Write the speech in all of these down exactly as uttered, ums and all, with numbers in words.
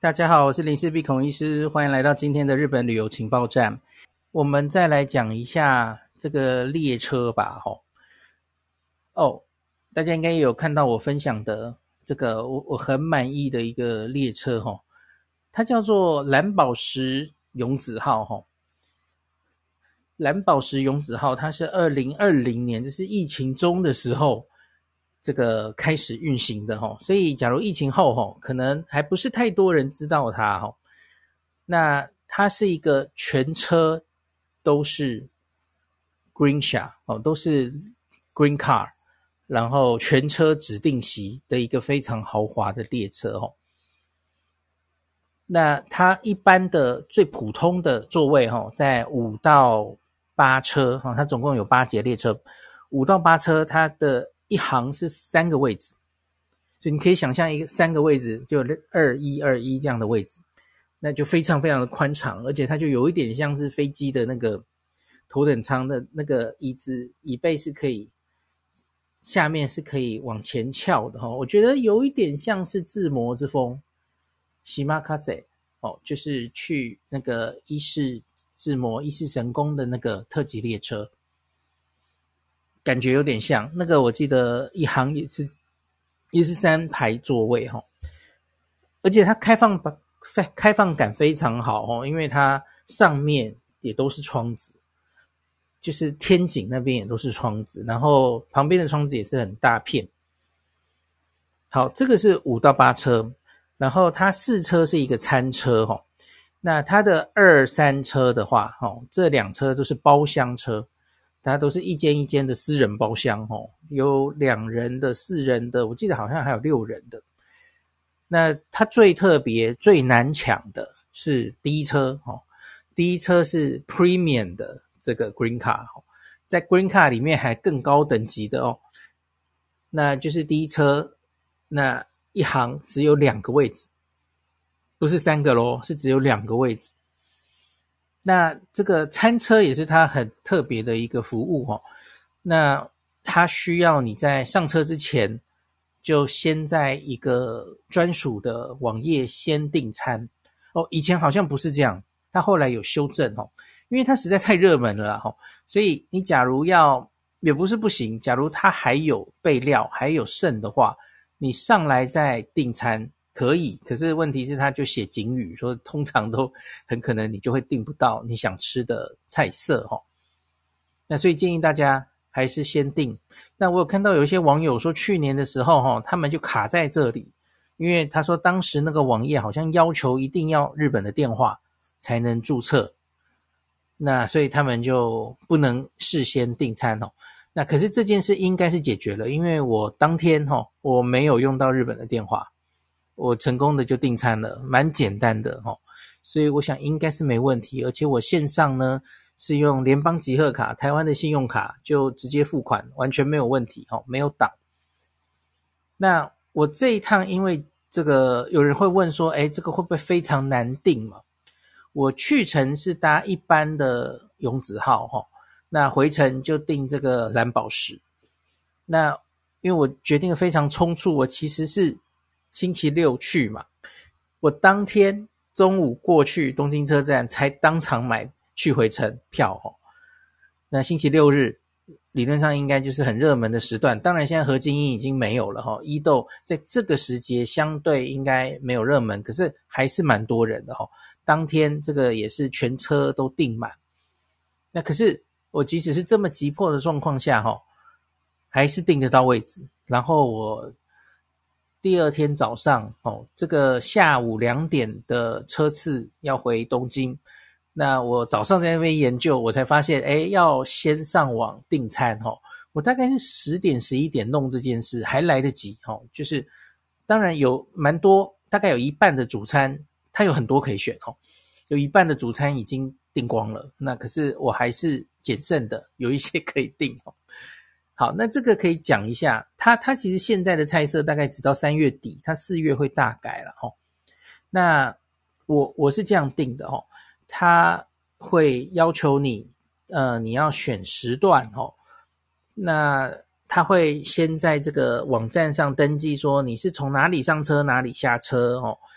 大家好，我是林氏璧孔医师，欢迎来到今天的日本旅游情报站。我们再来讲一下这个列车吧。吼，哦，大家应该也有看到我分享的这个我我很满意的一个列车吼，它叫做蓝宝石永子号吼。蓝宝石永子号它是二零二零年，这是疫情中的时候这个开始运行的吼，所以假如疫情后吼，可能还不是太多人知道它吼。那它是一个全车都是 Green Car 哦，都是 Green Car， 然后全车指定席的一个非常豪华的列车哦。那它一般的最普通的座位哦，在五到八车哦，它总共有八节列车，五到八车它的一行是三个位置，所以你可以想象一个三个位置就二一二一这样的位置。那就非常非常的宽敞，而且它就有一点像是飞机的那个头等舱的那个椅子椅背是可以下面是可以往前翘的、哦、我觉得有一点像是志摩之风喜马卡塞哦，就是去那个伊势志摩伊势神宫的那个特急列车，感觉有点像那个。我记得一行也是也是三排座位、哦、而且它开放开放感非常好哦，因为它上面也都是窗子，就是天井那边也都是窗子，然后旁边的窗子也是很大片。好，这个是五到八车，然后它四车是一个餐车哦。那它的二三车的话哦，这两车都是包厢车，它都是一间一间的私人包厢哦，有两人的、四人的，我记得好像还有六人的。那它最特别最难抢的是第一车、哦、第一车是 Premium 的这个 Green Car、哦、在 Green Car 里面还更高等级的哦。那就是第一车那一行只有两个位置，不是三个咯，是只有两个位置。那这个餐车也是它很特别的一个服务哦。那它需要你在上车之前就先在一个专属的网页先订餐哦，以前好像不是这样，它后来有修正哦，因为它实在太热门了啦、哦、所以你假如要也不是不行，假如它还有备料还有剩的话，你上来再订餐可以，可是问题是它就写警语说通常都很可能你就会订不到你想吃的菜色哦。那所以建议大家还是先订。那我有看到有一些网友说去年的时候、哦、他们就卡在这里，因为他说当时那个网页好像要求一定要日本的电话才能注册，那所以他们就不能事先订餐哦。那可是这件事应该是解决了，因为我当天、哦、我没有用到日本的电话，我成功的就订餐了，蛮简单的、哦、所以我想应该是没问题。而且我线上呢是用联邦集贺卡，台湾的信用卡就直接付款，完全没有问题、哦、没有挡。那我这一趟因为这个有人会问说，诶，这个会不会非常难订嘛？我去程是搭一般的永子号、哦、那回程就订这个蓝宝石。那因为我决定的非常匆促，我其实是星期六去嘛，我当天中午过去东京车站才当场买去回程票哦。那星期六日理论上应该就是很热门的时段，当然现在河津樱已经没有了哦，伊豆在这个时节相对应该没有热门，可是还是蛮多人的哦。当天这个也是全车都订满。那可是我即使是这么急迫的状况下哦，还是订得到位置。然后我第二天早上哦，这个下午两点的车次要回东京，那我早上在那边研究，我才发现诶要先上网订餐哦。我大概是十点十一点弄这件事还来得及哦，就是当然有蛮多，大概有一半的主餐它有很多可以选哦，有一半的主餐已经订光了，那可是我还是捡剩的有一些可以订哦。好，那这个可以讲一下，它它其实现在的菜色大概直到三月底，它四月会大改了哦。那我我是这样定的哦，它会要求你呃你要选时段哦，那它会先在这个网站上登记说你是从哪里上车哪里下车哦，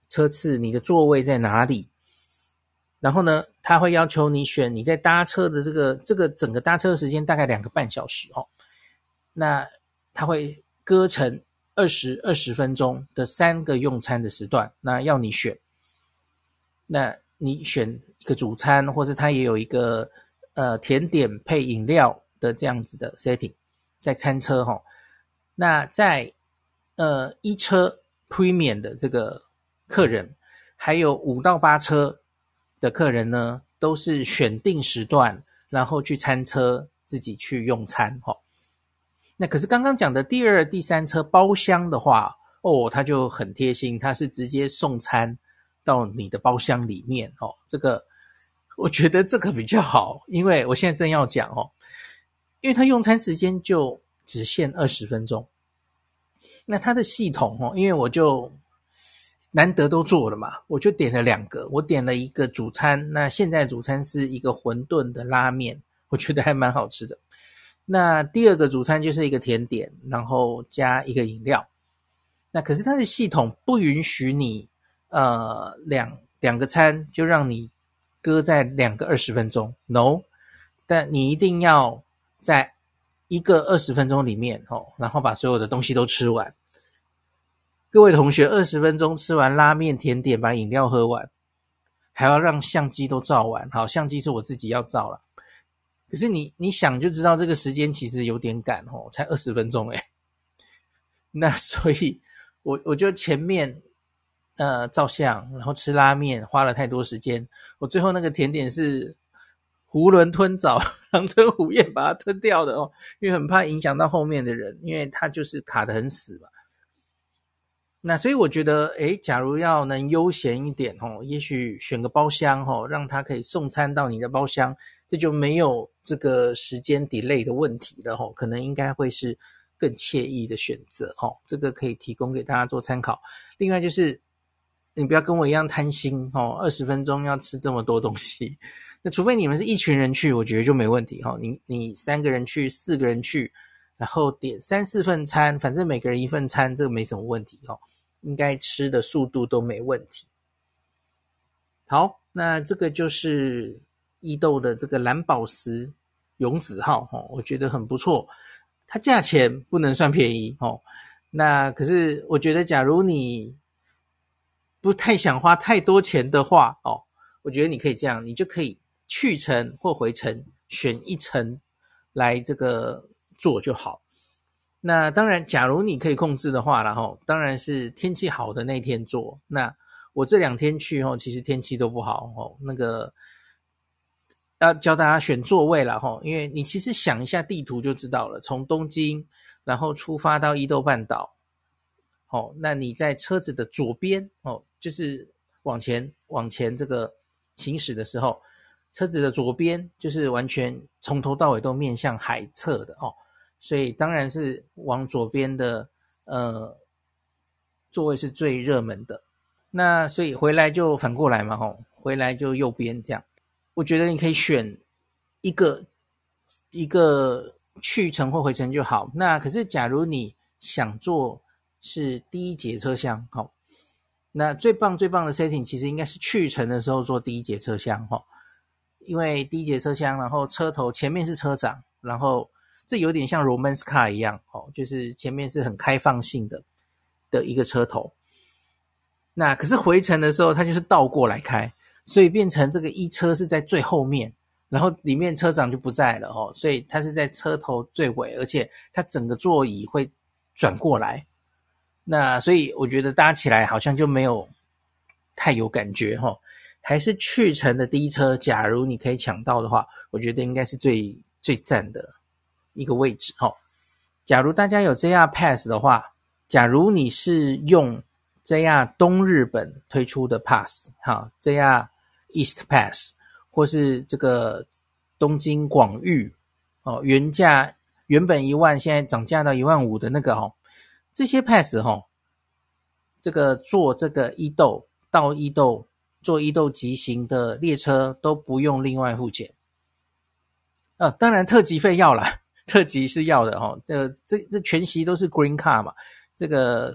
车次，你的座位在哪里。然后呢，他会要求你选你在搭车的这个这个整个搭车的时间大概两个半小时哦。那他会割成二十二十分钟的三个用餐的时段，那要你选。那你选一个主餐，或者他也有一个呃甜点配饮料的这样子的 setting， 在餐车哈、哦。那在呃一车 premium 的这个客人，还有五到八车的客人呢，都是选定时段，然后去餐车自己去用餐哈、哦。那可是刚刚讲的第二、第三车包厢的话，哦，它就很贴心，它是直接送餐到你的包厢里面哦。这个我觉得这个比较好，因为我现在正要讲哦，因为它用餐时间就只限二十分钟。那它的系统哦，因为我就难得都做了嘛，我就点了两个，我点了一个主餐，那现在主餐是一个馄饨的拉面，我觉得还蛮好吃的。那第二个主餐就是一个甜点，然后加一个饮料。那可是它的系统不允许你呃两两个餐就让你搁在两个二十分钟 ，no， 但你一定要在一个二十分钟里面哦，然后把所有的东西都吃完。各位同学，二十分钟吃完拉面、甜点，把饮料喝完，还要让相机都照完。好，相机是我自己要照了。可是你你想就知道这个时间其实有点赶哦，才二十分钟诶。那所以我我就前面呃照相，然后吃拉面花了太多时间，我最后那个甜点是囫囵吞枣，狼吞虎咽把它吞掉的哦，因为很怕影响到后面的人，因为它就是卡得很死嘛。那所以我觉得诶假如要能悠闲一点哦，也许选个包厢哦，让它可以送餐到你的包厢，这就没有这个时间 delay 的问题了哦，可能应该会是更惬意的选择哦，这个可以提供给大家做参考。另外就是你不要跟我一样贪心哦，二十分钟要吃这么多东西，那除非你们是一群人去，我觉得就没问题哦，你你三个人去，四个人去，然后点三四份餐，反正每个人一份餐，这个没什么问题哦，应该吃的速度都没问题。好，那这个就是伊豆的这个蓝宝石永子号哦，我觉得很不错。它价钱不能算便宜哦，那可是我觉得假如你不太想花太多钱的话哦，我觉得你可以这样，你就可以去程或回程选一程来这个做就好。那当然假如你可以控制的话啦齁，当然是天气好的那天做。那我这两天去齁，其实天气都不好齁，那个要教大家选座位啦齁，因为你其实想一下地图就知道了，从东京然后出发到伊豆半岛齁，那你在车子的左边齁，就是往前往前这个行驶的时候，车子的左边就是完全从头到尾都面向海侧的哦，所以当然是往左边的呃座位是最热门的。那所以回来就反过来嘛吼，回来就右边这样。我觉得你可以选一个一个去程或回程就好。那可是假如你想坐是第一节车厢齁，那最棒最棒的 setting 其实应该是去程的时候坐第一节车厢齁，因为第一节车厢，然后车头前面是车长，然后这有点像 romance car 一样哦，就是前面是很开放性的的一个车头。那可是回程的时候它就是倒过来开，所以变成这个一车是在最后面，然后里面车长就不在了哦，所以它是在车头最尾，而且它整个座椅会转过来。那所以我觉得搭起来好像就没有太有感觉齁，还是去程的第一车，假如你可以抢到的话，我觉得应该是最最赞的一个位置齁。假如大家有 J R Pass 的话，假如你是用 J R 东日本推出的 Pass 哈 J R East Pass 或是这个东京广域哦，原价原本一万现在涨价到一万五的那个哦，这些 Pass 哦，这个坐这个伊豆到伊豆坐伊豆急行的列车都不用另外付钱。呃，当然特急费要啦，特急是要的哦。这个这这全席都是 Green Card 嘛，这个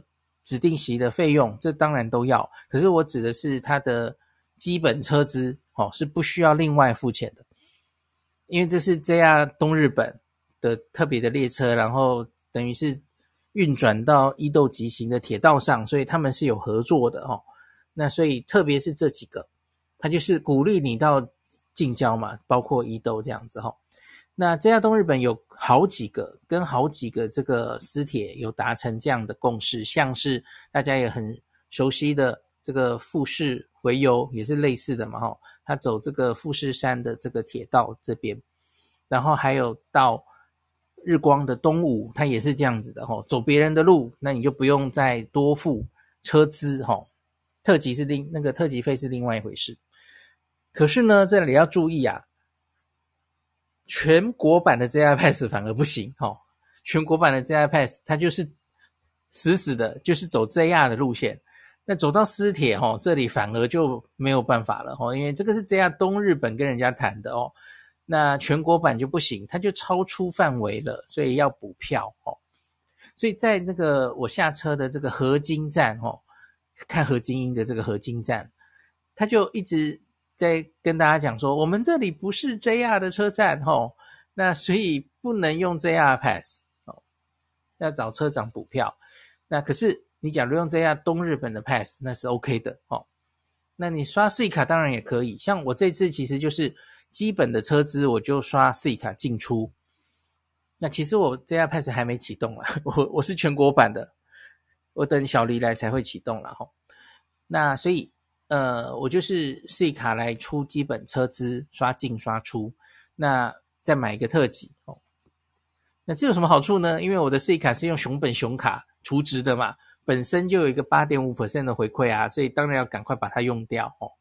指定席的费用，这当然都要，可是我指的是它的基本车资哦，是不需要另外付钱的，因为这是 J R 东日本的特别的列车，然后等于是运转到伊豆急行的铁道上，所以他们是有合作的哦。那所以特别是这几个，它就是鼓励你到近郊嘛，包括伊豆这样子哦。那 J R 东日本有好几个跟好几个这个私铁有达成这样的共识，像是大家也很熟悉的这个富士回游也是类似的嘛齁，它走这个富士山的这个铁道这边，然后还有到日光的东武，它也是这样子的齁，走别人的路，那你就不用再多付车资齁，特急是另那个特急费是另外一回事。可是呢，这里要注意啊，全国版的 J R Pass 反而不行齁，全国版的 J R Pass 它就是死死的就是走 J R 的路线，那走到私铁齁，这里反而就没有办法了齁，因为这个是 J R 东日本跟人家谈的哦，那全国版就不行，它就超出范围了，所以要补票齁。所以在那个我下车的这个河津站齁，看河津樱的这个河津站，他就一直在跟大家讲说，我们这里不是 J R 的车站齁，那所以不能用 J R Pass 齁，要找车长补票。那可是你假如用 J R 东日本的 Pass 那是 OK 的齁，那你刷 S I C A 当然也可以，像我这次其实就是基本的车资我就刷 S I C A 进出，那其实我 J R Pass 还没启动啦，我我是全国版的，我等小黎来才会启动啦齁。那所以呃，我就是 S I C A 来出基本车资，刷进刷出，那再买一个特急哦。那这有什么好处呢？因为我的 S I C A 是用熊本熊卡储值的嘛，本身就有一个 百分之八点五 的回馈啊，所以当然要赶快把它用掉哦。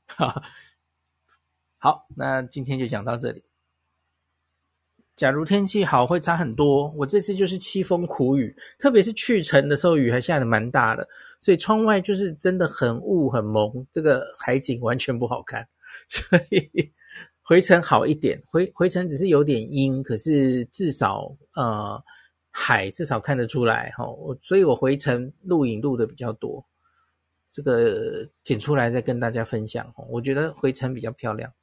好，那今天就讲到这里。假如天气好会差很多，我这次就是凄风苦雨，特别是去程的时候雨还下得蛮大的，所以窗外就是真的很雾很蒙，这个海景完全不好看，所以回程好一点，回回程只是有点阴，可是至少呃海至少看得出来齁，所以我回程录影录的比较多，这个剪出来再跟大家分享齁，我觉得回程比较漂亮。